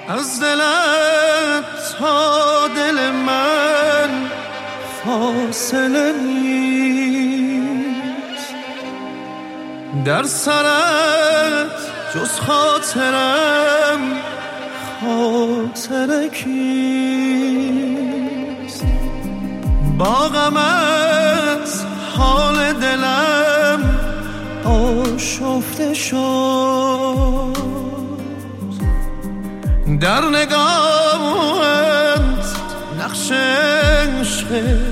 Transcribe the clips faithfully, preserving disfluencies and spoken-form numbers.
از دلت تا دل من فاصله نیست، در سرت جز خاطرم خاطر کیست؟ با غمت حال دلم آشفته شد، در نگاهت نقش عشق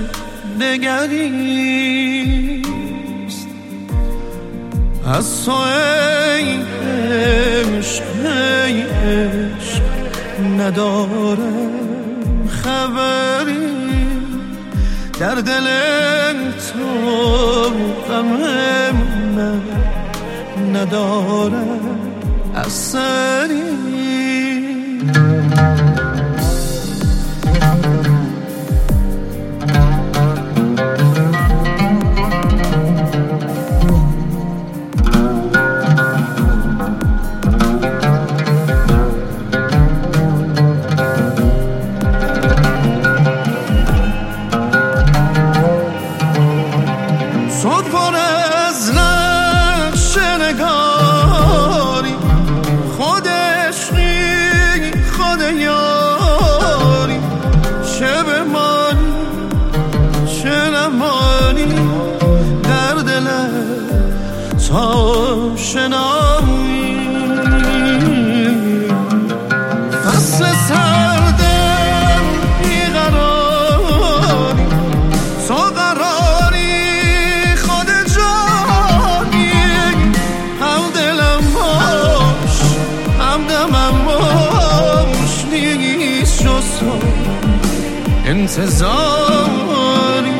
دگریست. از تو ای عشق ای عشق ندارم خبری، در دل تو غم من ندارم اثری. تا شنایی فصل سردم بیقراری، تو قراری خود جانی، هم دلم باش هم دمم باش، نیست جز تو انتظاری.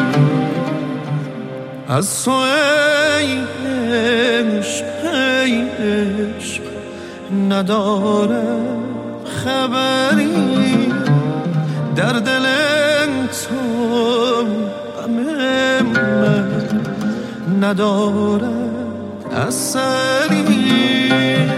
از تو ای عشق ای عشق ندارم خبری، در دل تو غم من ندارد اثری.